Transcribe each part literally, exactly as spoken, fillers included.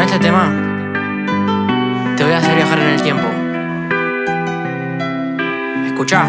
este tema te voy a hacer viajar en el tiempo. Escuchá.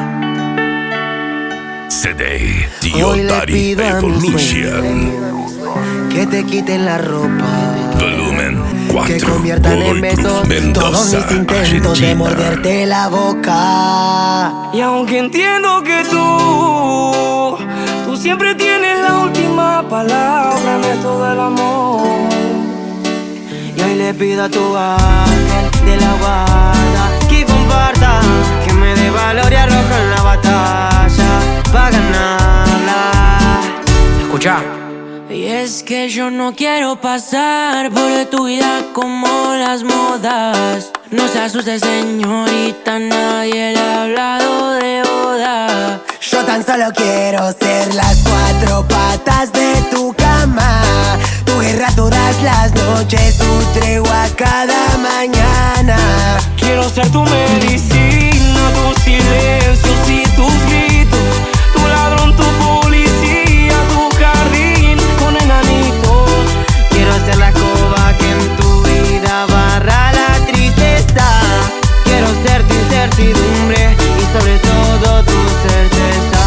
C D Hoy le pido a mi Evolution. que te quiten la ropa, Volumen cuatro. que conviertan en besos todos mis intentos de morderte la boca. Y aunque entiendo que tú, tú siempre tienes la última palabra en esto del amor. Y hoy le pido a tu ángel de la guarda que comparta, que me dé valor y arrojo en la batalla pa' ganarla. Escuchá. Y es que yo no quiero pasar por tu vida como las modas. No se asuste, señorita, nadie le ha hablado de boda. Yo tan solo quiero ser las cuatro patas de tu cama, tu guerra todas las noches, tu tregua cada mañana. Quiero ser tu medicina, tus silencios y tus gritos, tu ladrón, tu policía, tu jardín con enanitos. Quiero ser la escoba que en tu vida barra la tristeza. Quiero ser tu incertidumbre y sobre todo tu certeza.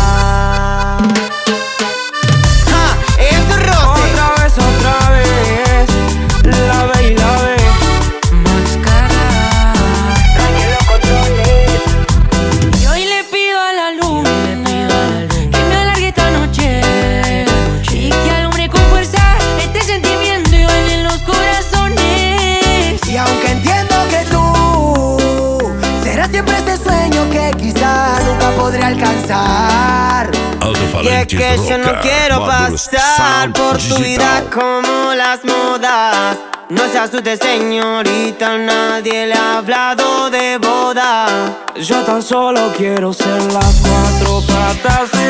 ¡Ja! ¡Esto es Rosy! Otra vez, otra vez, la ve y la ve. Máscara. Que lo controles. Y hoy le pido a la luna que me alargue esta noche y que alumbre con fuerza este sentimiento y baile en los corazones. Y aunque entiendo que tú serás siempre ese sueño que quizá nunca podré alcanzar. Y es que yo no quiero pasar por tu vida como las modas. No se asuste, señorita, nadie le ha hablado de boda. Yo tan solo quiero ser las cuatro patas